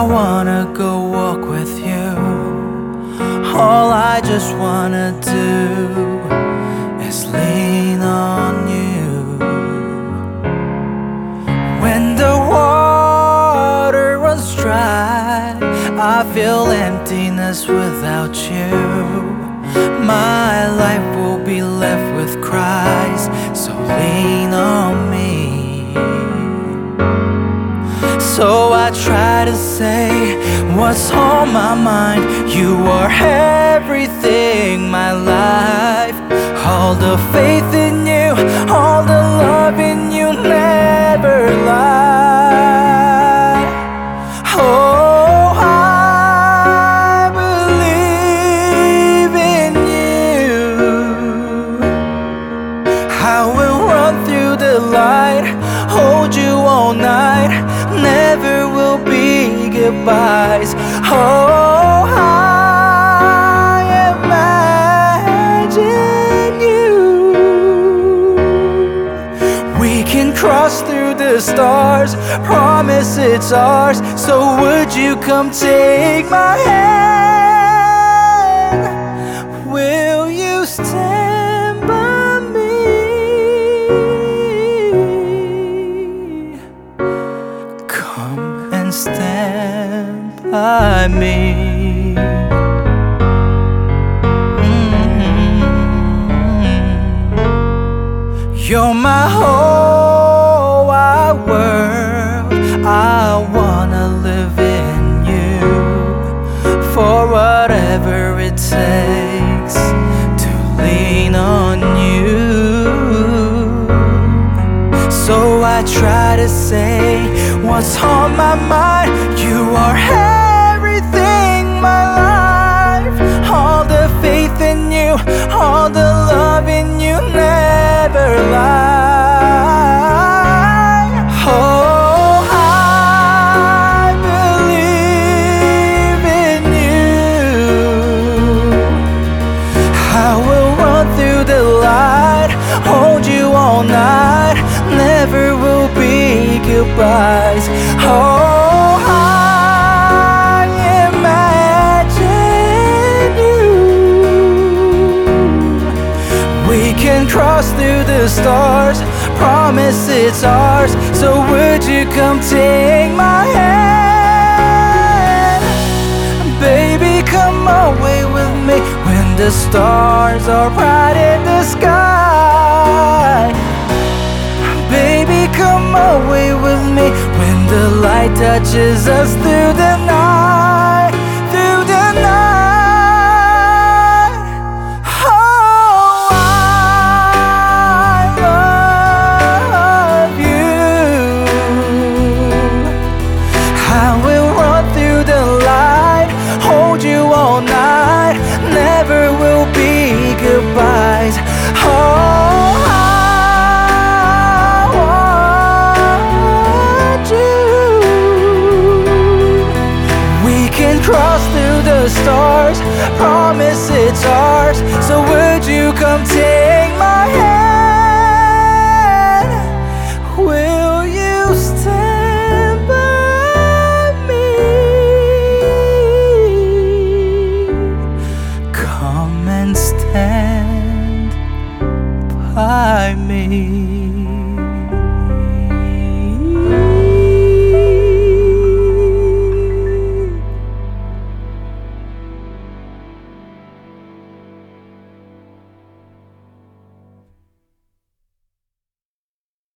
wanna go walk with you. All I just wanna do is lean on you. When the water runs dry, I feel emptiness without you. My life will be left with cries, so lean on me. So I try to say what's on my mind. You are everything, my life. All the faith in you, all the love in you, never lie. Oh, I believe in you. I will run through the light, hold you all night. Never will be goodbyes. Oh, I imagine you. We can cross through the stars, promise it's ours. So would you come take my hand? Will you stand by me? Come and stand by me. You're my whole wide world. I wanna live in you, for whatever it takes to lean on you. So I try to say what's on my mind. You are everything, my life. All the faith in you, all the love in you, never lie. Oh, I believe in you. I will run through the light, hold you all night. Never will be goodbyes. Oh, I imagine you. We can cross through the stars, promise it's ours. So would you come take my hand? Baby, come away with me when the stars are bright in the sky. Baby, come away with me when the light touches us through the night, through the night. Oh, I love you. I will run through the light, hold you all night. Never will be goodbyes. Oh, cross through the stars, promise it's ours. So would you come take my hand? Will you stand by me? Come and stand by me.